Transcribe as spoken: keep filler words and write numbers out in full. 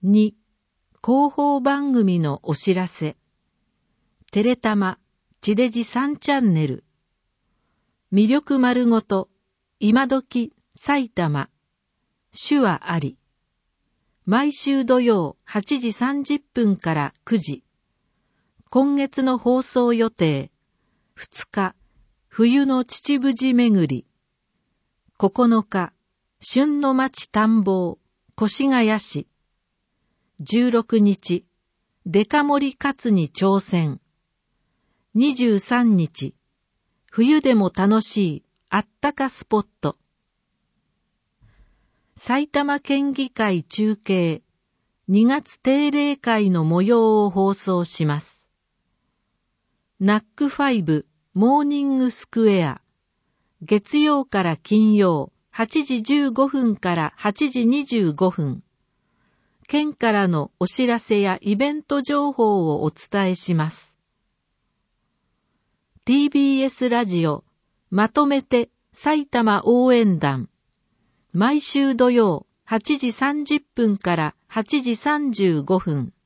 に、広報番組のお知らせ。テレタマ、地デジさんチャンネル。魅力丸ごと、今時、埼玉。手話あり。毎週土曜はちじさんじゅっぷんからくじ。今月の放送予定。ふつか、冬の秩父路めぐり。ここのか、旬の町探訪、越谷市。じゅうろくにち、デカ盛りカツに挑戦。にじゅうさんにち、冬でも楽しいあったかスポット。埼玉県議会中継、にがつ定例会の模様を放送します。ナックファイブモーニングスクエア。月曜から金曜、はちじじゅうごふんからはちじにじゅうごふん。県からのお知らせやイベント情報をお伝えします。ティービーエス ラジオまとめて埼玉応援団。毎週土曜はちじさんじゅっぷんからはちじさんじゅうごふん。